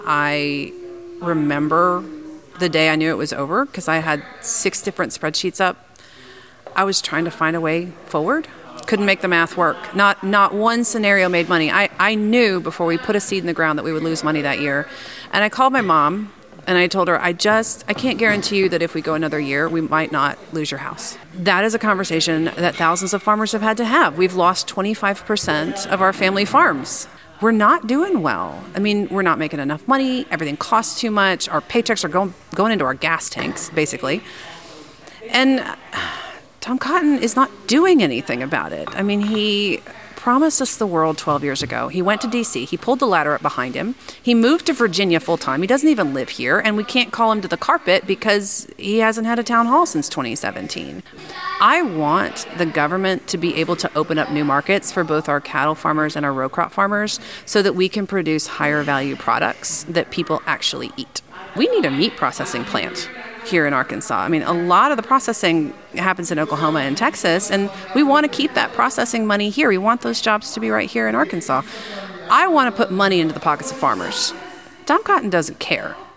I remember the day I knew it was over because I had 6 different spreadsheets up. I was trying to find a way forward. Couldn't make the math work. Not one scenario made money. I knew before we put a seed in the ground that we would lose money that year. And I called my mom and I told her, I can't guarantee you that if we go another year, we might not lose your house. That is a conversation that thousands of farmers have had to have. We've lost 25% of our family farms. We're not doing well. I mean, we're not making enough money. Everything costs too much. Our paychecks are going into our gas tanks, basically. And Tom Cotton is not doing anything about it. I mean, he promised us the world 12 years ago. He went to D.C. He pulled the ladder up behind him. He moved to Virginia full time. He doesn't even live here, and we can't call him to the carpet because he hasn't had a town hall since 2017. I want the government to be able to open up new markets for both our cattle farmers and our row crop farmers so that we can produce higher value products that people actually eat. We need a meat processing plant here in Arkansas. I mean, a lot of the processing happens in Oklahoma and Texas, and we want to keep that processing money here. We want those jobs to be right here in Arkansas. I want to put money into the pockets of farmers. Tom Cotton doesn't care.